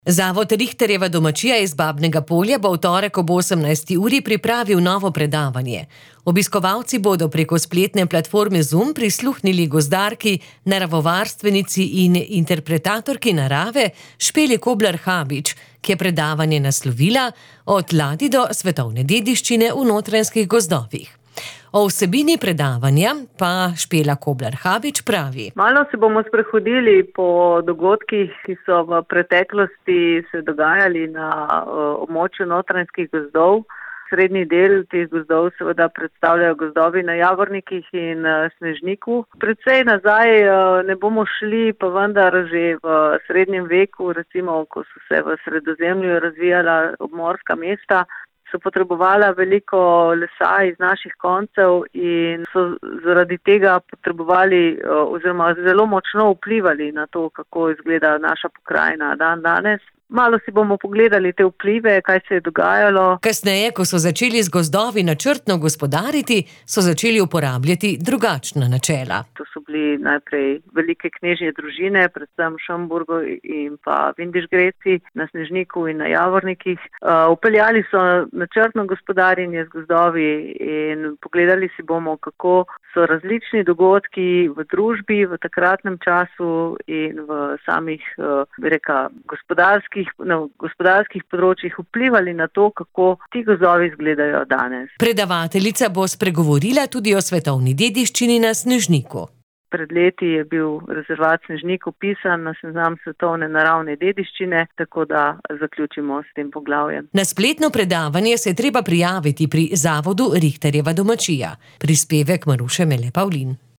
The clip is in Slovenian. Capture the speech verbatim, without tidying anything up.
Zavod Richterjeva domačija iz Babnega Polja bo v torek ob osemnajsti uri pripravil novo predavanje. Obiskovalci bodo preko spletne platforme Zoom prisluhnili gozdarki, naravovarstvenici in interpretatorki narave Špeli Koblar Habič, ki je predavanje naslovila Od ladij do svetovne dediščine v Notranjskih gozdovih. O vsebini predavanja pa Špela Koblar Habič pravi. Malo se bomo sprehodili po dogodkih, ki so v preteklosti se dogajali na uh, območju Notranjskih gozdov. Srednji del teh gozdov seveda predstavljajo gozdovi na Javornikih in uh, Snežniku. Predvsej nazaj uh, ne bomo šli, pa vendar že v srednjem veku, recimo, ko so se v Sredozemlju razvijala obmorska mesta, so potrebovala veliko lesa iz naših koncev in so zaradi tega potrebovali oziroma zelo močno vplivali na to, kako izgleda naša pokrajina dan danes. Malo si bomo pogledali te vplive, kaj se je dogajalo. Kasneje, ko so začeli z gozdovi načrtno gospodariti, so začeli uporabljati drugačna načela. To so bili najprej velike knežje družine, predvsem Šemburgo in pa Vindišgreci na Snežniku in na Javornikih. Uh, upeljali so načrtno gospodarjenje z gozdovi in pogledali si bomo, kako so različni dogodki v družbi v takratnem času in v samih, uh, bi reka, gospodarskih na gospodarskih področjih vplivali na to, kako ti gozdovi izgledajo danes. Predavateljica bo spregovorila tudi o svetovni dediščini na Snežniku. Pred leti je bil rezervat Snežnik vpisan na seznam svetovne naravne dediščine, tako da zaključimo s tem poglavjem. Na spletno predavanje se je treba prijaviti pri Zavodu Richterjeva domačija. Prispevek Maruše Mele Pavlin.